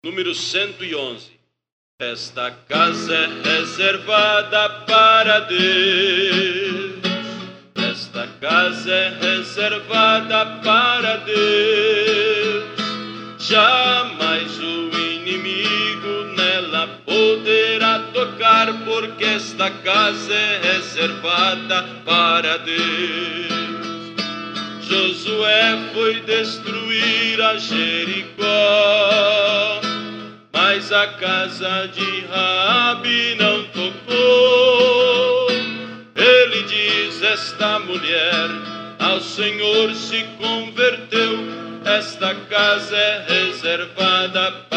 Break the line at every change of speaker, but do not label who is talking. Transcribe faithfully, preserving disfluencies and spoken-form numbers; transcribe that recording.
Número cento e onze. Esta casa é reservada para Deus. Esta casa é reservada para Deus. Jamais o inimigo nela poderá tocar, porque esta casa é reservada para Deus. Josué foi destruir a Jericó, mas a casa de Raabe não tocou. Ele diz: esta mulher ao Senhor se converteu. Esta casa é reservada